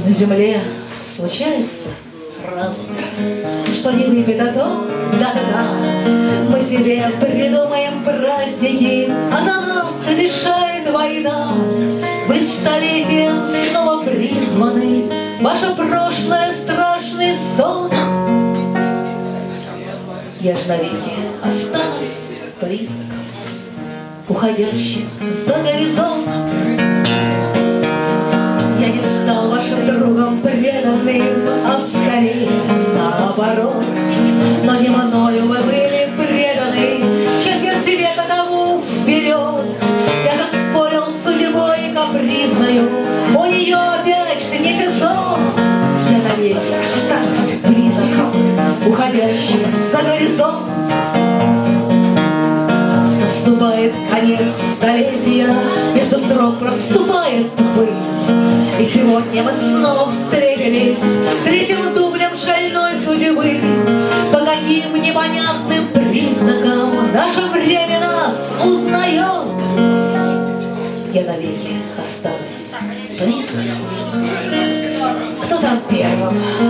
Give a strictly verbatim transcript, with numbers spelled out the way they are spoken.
На земле случается разное, что не выпито то до дна. Мы себе придумаем праздники, а за нас решает война. Вы столетием снова призваны, ваше прошлое страшный сон. Я ж навеки останусь призраком, уходящим за горизонт. Я не стал вашим другом преданным, а скорее наоборот. Но не мною вы были преданы четверти века тому вперед. Я же спорил с судьбой капризною, у нее опять не сезон. Я навеки останусь призраком, уходящим за горизонт. Наступает конец столетия, между строк проступает пыль. И сегодня мы снова встретились третьим дублем шальной судьбы. По каким непонятным признакам наше время нас узнает. Я навеки останусь призраком. Кто там первым